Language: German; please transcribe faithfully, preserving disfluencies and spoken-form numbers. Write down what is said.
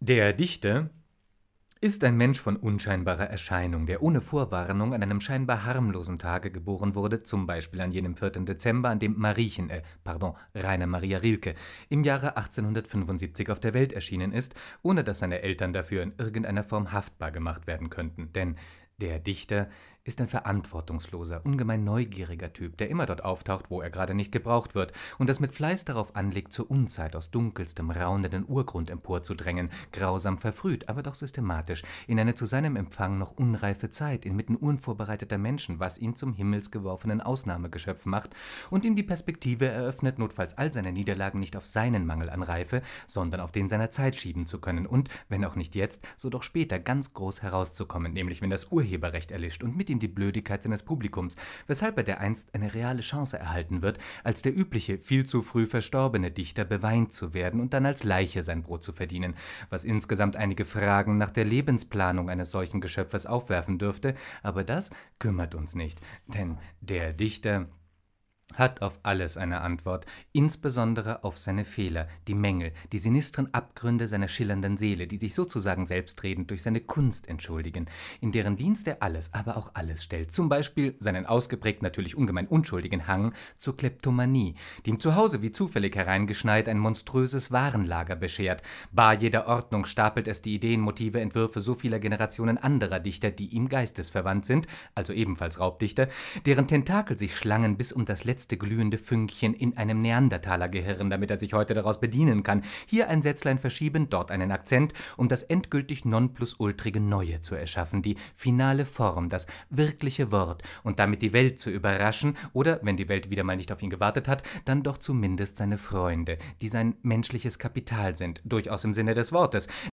Der Dichter ist ein Mensch von unscheinbarer Erscheinung, der ohne Vorwarnung an einem scheinbar harmlosen Tage geboren wurde, zum Beispiel an jenem vierten Dezember, an dem Mariechen, äh, pardon, Rainer Maria Rilke, im Jahre achtzehnhundertfünfundsiebzig auf der Welt erschienen ist, ohne dass seine Eltern dafür in irgendeiner Form haftbar gemacht werden könnten. Denn der Dichter ist ein verantwortungsloser, ungemein neugieriger Typ, der immer dort auftaucht, wo er gerade nicht gebraucht wird und das mit Fleiß darauf anlegt, zur Unzeit aus dunkelstem, raunenden Urgrund emporzudrängen, grausam verfrüht, aber doch systematisch, in eine zu seinem Empfang noch unreife Zeit, inmitten unvorbereiteter Menschen, was ihn zum himmelsgeworfenen Ausnahmegeschöpf macht und ihm die Perspektive eröffnet, notfalls all seine Niederlagen nicht auf seinen Mangel an Reife, sondern auf den seiner Zeit schieben zu können und, wenn auch nicht jetzt, so doch später ganz groß herauszukommen, nämlich wenn das Urheberrecht erlischt und mit ihm die Blödigkeit seines Publikums, weshalb er dereinst eine reale Chance erhalten wird, als der übliche, viel zu früh verstorbene Dichter beweint zu werden und dann als Leiche sein Brot zu verdienen, was insgesamt einige Fragen nach der Lebensplanung eines solchen Geschöpfes aufwerfen dürfte, aber das kümmert uns nicht, denn der Dichter hat auf alles eine Antwort, insbesondere auf seine Fehler, die Mängel, die sinistren Abgründe seiner schillernden Seele, die sich sozusagen selbstredend durch seine Kunst entschuldigen, in deren Dienst er alles, aber auch alles stellt, zum Beispiel seinen ausgeprägt natürlich ungemein unschuldigen Hang zur Kleptomanie, die ihm zu Hause wie zufällig hereingeschneit ein monströses Warenlager beschert, bar jeder Ordnung stapelt es die Ideen, Motive, Entwürfe so vieler Generationen anderer Dichter, die ihm geistesverwandt sind, also ebenfalls Raubdichter, deren Tentakel sich schlangen bis um das letzte letzte glühende Fünkchen in einem Neandertaler-Gehirn, damit er sich heute daraus bedienen kann. Hier ein Sätzlein verschieben, dort einen Akzent, um das endgültig nonplusultrige Neue zu erschaffen, die finale Form, das wirkliche Wort und damit die Welt zu überraschen oder, wenn die Welt wieder mal nicht auf ihn gewartet hat, dann doch zumindest seine Freunde, die sein menschliches Kapital sind, durchaus im Sinne des Wortes,